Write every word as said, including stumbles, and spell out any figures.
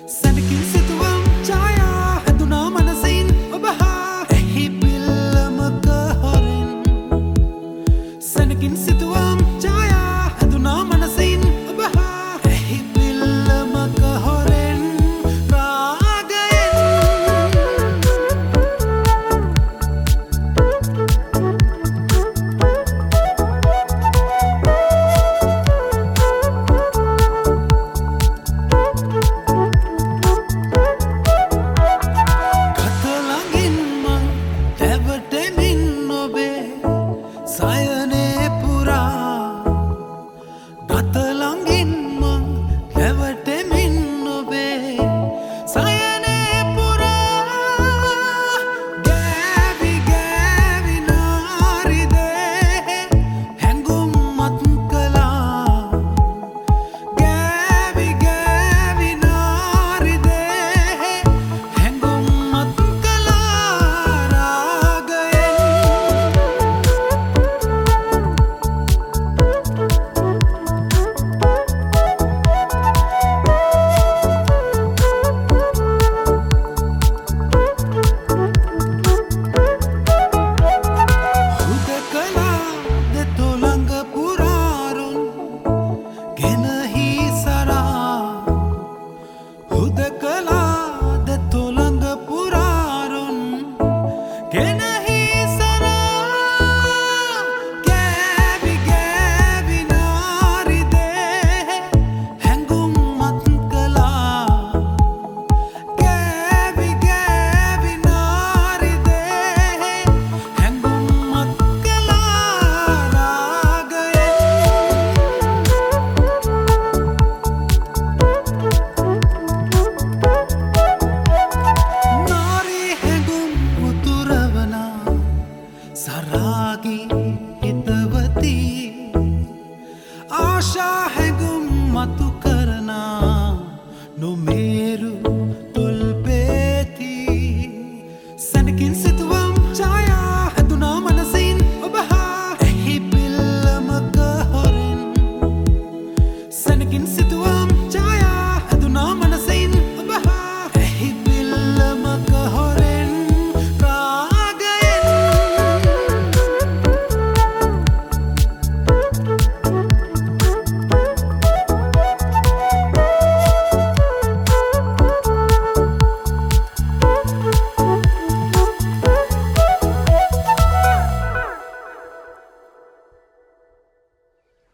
සැනකින් සිතුවම් ඡායා හැදුනා මනසින් ඔබ හා එහි පිල්ලමක හොරින් සැනකින් සිතුවම් ඡායා හැදුනා මනසින් ඔබ හා එහි පිල්ලමක හොරින් සයනේ පුරා ගත ළඟින් මං රැවටෙමින් ඔබේ සයනේ පුරා ගෑවි ගෑවි නාරිදේ හැඟුම් මත් කළා ගෑවි ගෑවි නාරිදේ හැඟුම් මත් සරාගී හිතවති ආශා හැඟුම් මතු කරනා නොමේරු